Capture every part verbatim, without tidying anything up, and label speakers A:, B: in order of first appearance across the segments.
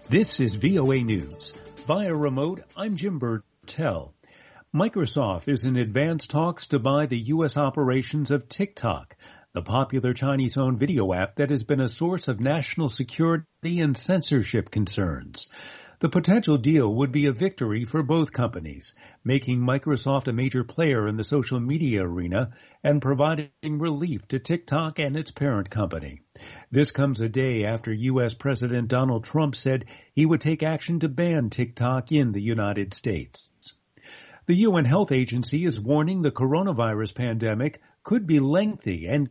A: This is V O A News. Via remote, I'm Jim Burtell. Microsoft is in advanced talks to buy the U S operations of TikTok, the popular Chinese-owned video app that has been a source of national security and censorship concerns. The potential deal would be a victory for both companies, making Microsoft a major player in the social media arena and providing relief to TikTok and its parent company. This comes a day after U S President Donald Trump said he would take action to ban TikTok in the United States. The U N Health Agency is warning the coronavirus pandemic could be lengthy and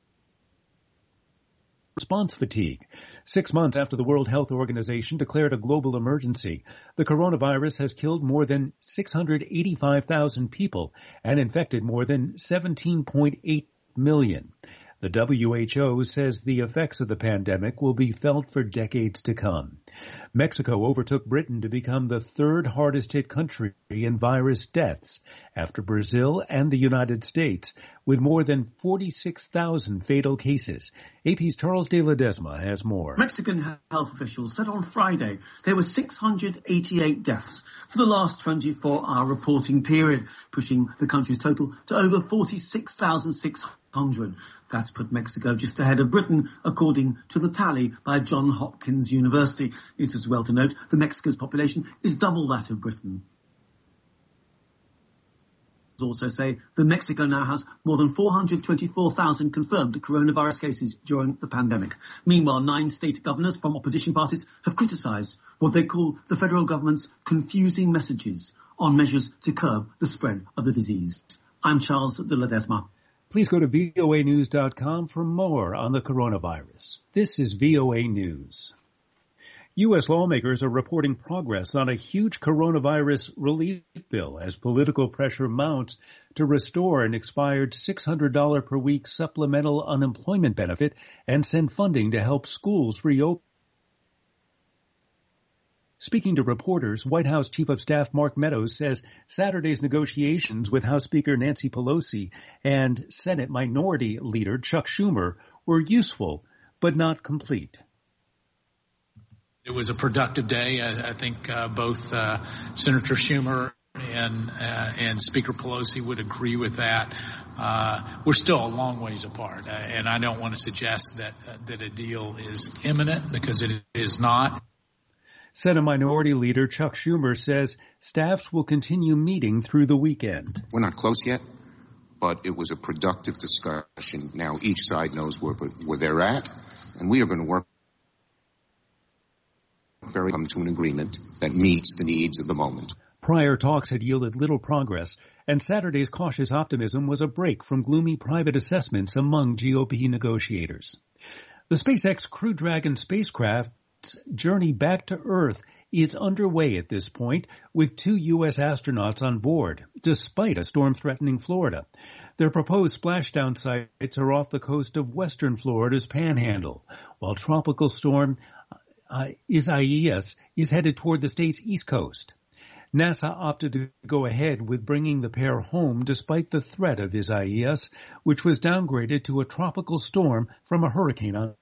A: response fatigue. Six months after the World Health Organization declared a global emergency, the coronavirus has killed more than six hundred eighty-five thousand people and infected more than seventeen point eight million. The W H O says the effects of the pandemic will be felt for decades to come. Mexico overtook Britain to become the third hardest hit country in virus deaths after Brazil and the United States, with more than forty-six thousand fatal cases. A P's Charles de Ledesma has more.
B: Mexican health officials said on Friday there were six hundred eighty-eight deaths for the last twenty-four hour reporting period, pushing the country's total to over forty-six thousand six hundred. That's put Mexico just ahead of Britain, according to the tally by Johns Hopkins University. It is well to note that Mexico's population is double that of Britain. Also say that Mexico now has more than four hundred twenty-four thousand confirmed coronavirus cases during the pandemic. Meanwhile, nine state governors from opposition parties have criticised what they call the federal government's confusing messages on measures to curb the spread of the disease. I'm Charles de Ledesma.
A: Please go to V O A news dot com for more on the coronavirus. This is V O A News. U S lawmakers are reporting progress on a huge coronavirus relief bill as political pressure mounts to restore an expired six hundred dollars per week supplemental unemployment benefit and send funding to help schools reopen. Speaking to reporters, White House Chief of Staff Mark Meadows says Saturday's negotiations with House Speaker Nancy Pelosi and Senate Minority Leader Chuck Schumer were useful, but not complete.
C: It was a productive day. I, I think uh, both uh, Senator Schumer and uh, and Speaker Pelosi would agree with that. Uh, we're still a long ways apart, uh, and I don't want to suggest that uh, that a deal is imminent, because it is not.
A: Senate Minority Leader Chuck Schumer says staffs will continue meeting through the weekend.
D: We're not close yet, but it was a productive discussion. Now each side knows where, where they're at, and we are going to work very come to an agreement that meets the needs of the moment.
A: Prior talks had yielded little progress, and Saturday's cautious optimism was a break from gloomy private assessments among G O P negotiators. The SpaceX Crew Dragon spacecraft journey back to Earth is underway at this point, with two U S astronauts on board, despite a storm threatening Florida. Their proposed splashdown sites are off the coast of western Florida's Panhandle, while tropical storm uh, Isaias is headed toward the state's east coast. NASA opted to go ahead with bringing the pair home despite the threat of Isaias, which was downgraded to a tropical storm from a hurricane on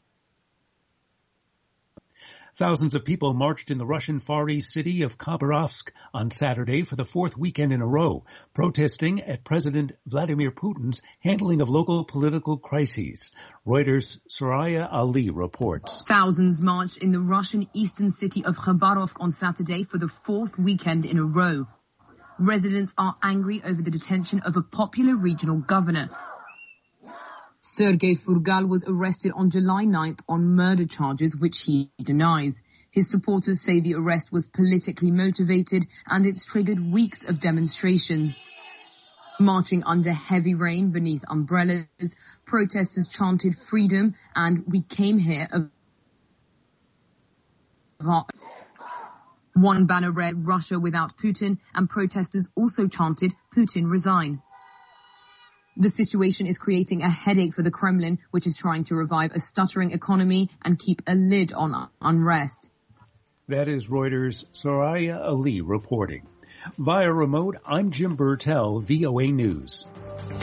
A: Thousands of people marched in the Russian Far East city of Khabarovsk on Saturday for the fourth weekend in a row, protesting at President Vladimir Putin's handling of local political crises. Reuters' Soraya Ali reports.
E: Thousands marched in the Russian eastern city of Khabarovsk on Saturday for the fourth weekend in a row. Residents are angry over the detention of a popular regional governor. Sergei Furgal was arrested on July ninth on murder charges, which he denies. His supporters say the arrest was politically motivated and it's triggered weeks of demonstrations. Marching under heavy rain beneath umbrellas, protesters chanted freedom and "We came here." One banner read "Russia without Putin," and protesters also chanted "Putin resign." The situation is creating a headache for the Kremlin, which is trying to revive a stuttering economy and keep a lid on unrest.
A: That is Reuters' Soraya Ali reporting. Via remote, I'm Jim Burtell, V O A News.